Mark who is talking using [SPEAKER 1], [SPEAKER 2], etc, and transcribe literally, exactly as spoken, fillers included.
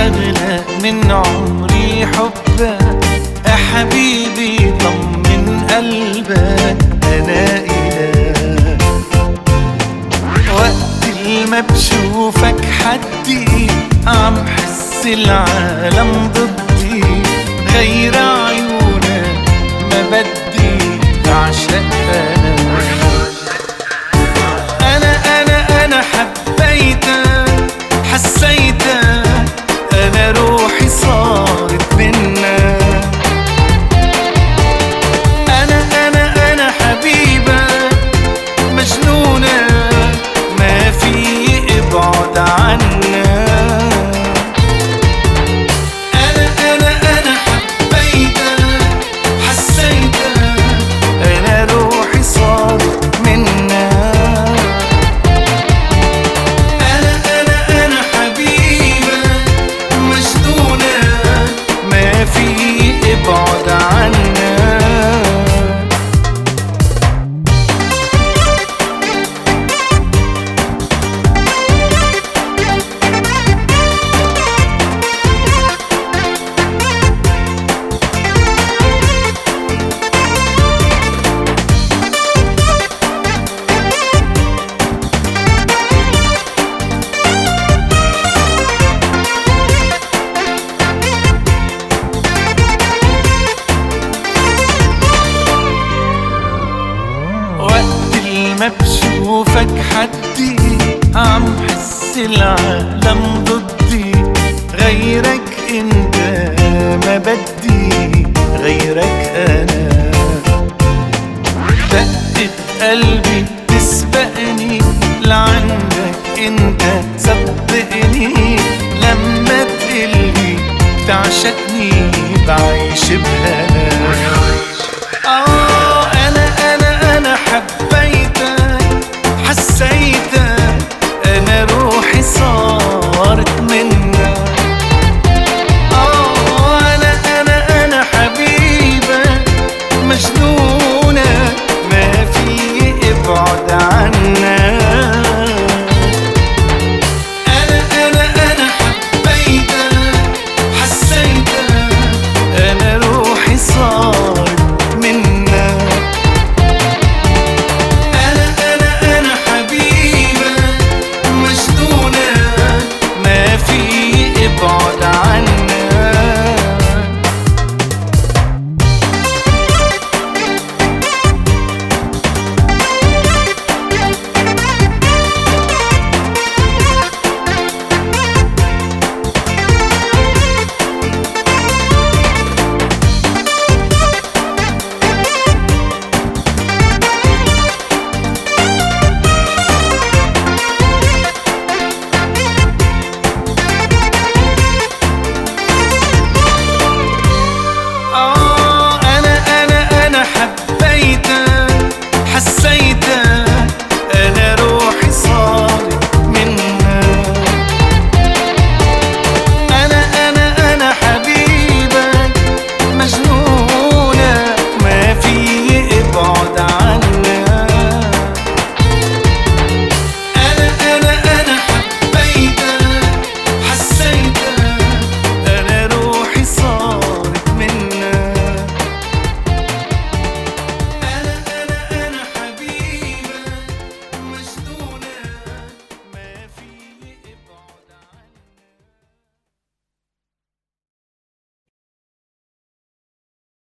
[SPEAKER 1] أغلى من عمري حبك يا حبيبي، طمن قلبك أنا إله. وقت ما بشوفك حدي عم حس العالم ضدي، غير عيونك ما بدي بعشق أنا. أنا أنا أنا حبيتك حسيتك، أنا روحي صارت منك. أنا أنا أنا حبيبك مجنونك، ما في ابعد عنك. أنا أنا أنا حبيتك حسيتك، أنا روحي صارت منك. أنا أنا أنا حبيبك مجنونك، ما في ابعد عنك. ما بشوفك حدي عم حس العالم ضدي، غيرك انت ما بدي، غيرك انا. دقت قلبي تسبقني لعندك انت، صدقني لما تقلي تعشقني بعيش بهنا.